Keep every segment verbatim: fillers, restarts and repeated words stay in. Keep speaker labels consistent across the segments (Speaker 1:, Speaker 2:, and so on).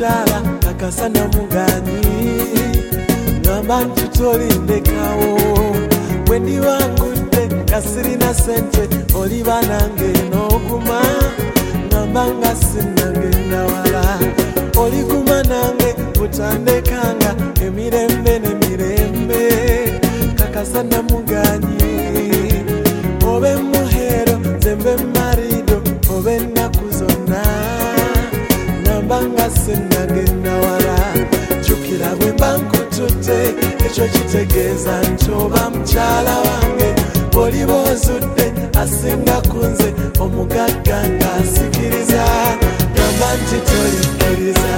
Speaker 1: mukyala kakasana muganyi ngamba nti tolindekawo bwe ndibangudde kasirina sente oliba nange n'oguma ngamba nga sinnagenda wala oliguma nange butandekanga emirembe n'emirembe kakasana muganyi obe muhero zembe marido obe ennaku zonna ngamba nga sinnagenda wala jjukira bwe mba nkutute ekyo kitegeeza nti oba mukyala wange bw'oliba ozudde asinga kunze omugagga ng'asikiriza gamba nti tolikiriza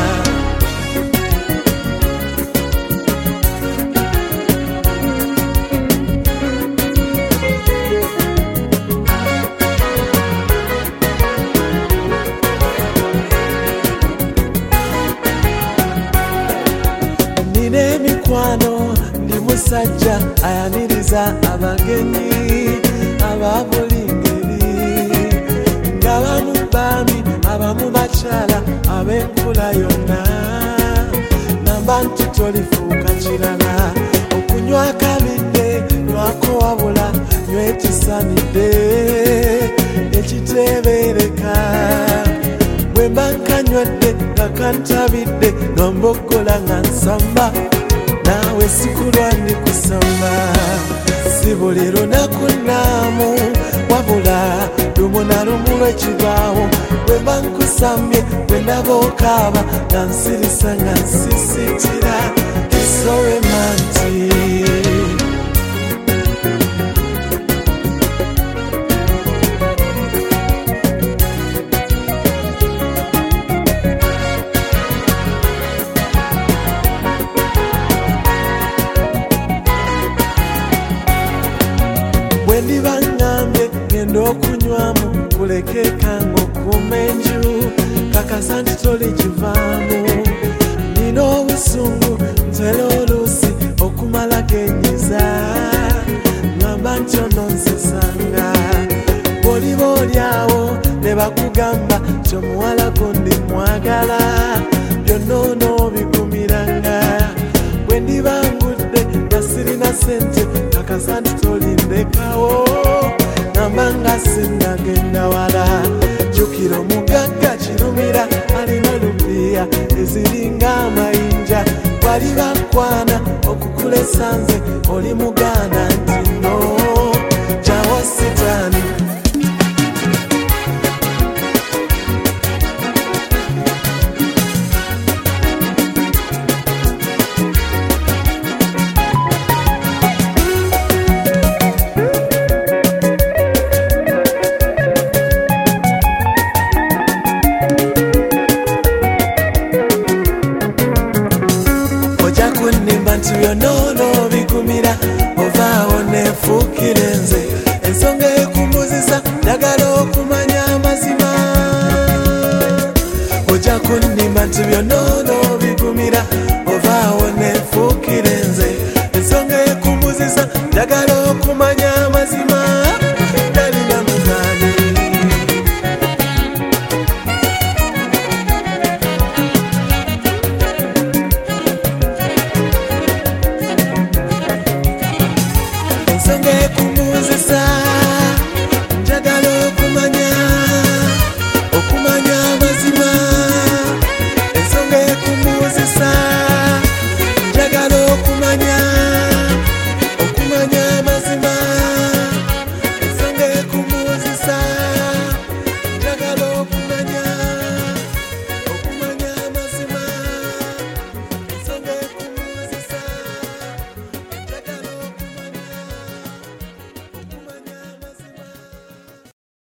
Speaker 1: emikwano ndi musajja ayaniriza abagenyi aba buli ngeri ng'abamu baami abamu bakyala ab'enkula yonna namba nti tolifuuka kirala okunywa akabidde nywako wabula nywa ekisanidde ekiteebereka bwe mba nkanywedde nga kantabidde nga mboggola nga nsamba naawe sikulwa ndi kusamba si buli lunaku nnaamu wabula lumu na lumu lwekibaawo bwe mba nkusambye bwe ndaba okaaba nga nsirisa nga nsisitira kisowemanti bwendiba ngambye ngenda okunywamu kulekekanga okuma enju kakasa nti tolikivaamu nina obusungu ntera oluusi okumala genyiza ngamba nti ononsesanga bw'oliba oliawo ne bakugamba ti omuwala gundi mwagala byonna onoobivumiranga bwendiba ngudde nga sirina sente kakasa nti tolindekawo namba nga sinnagenda wala jjukira omugagga kirumira alina lupiya eziringa amayinja bali bakwana okukulesa nze oli muganda nti no jawo sitaani nti byonoono bigumira ovaawo nefuukire nze ensonga ekumbuzisa njagala okumanya amazima ojja kunnimba nti byonoono bigumira ovaawo nefuukire nze ensonga ekumbuzisa njagala okumanya amazima dalina mugaani ensonga ekumbuzisa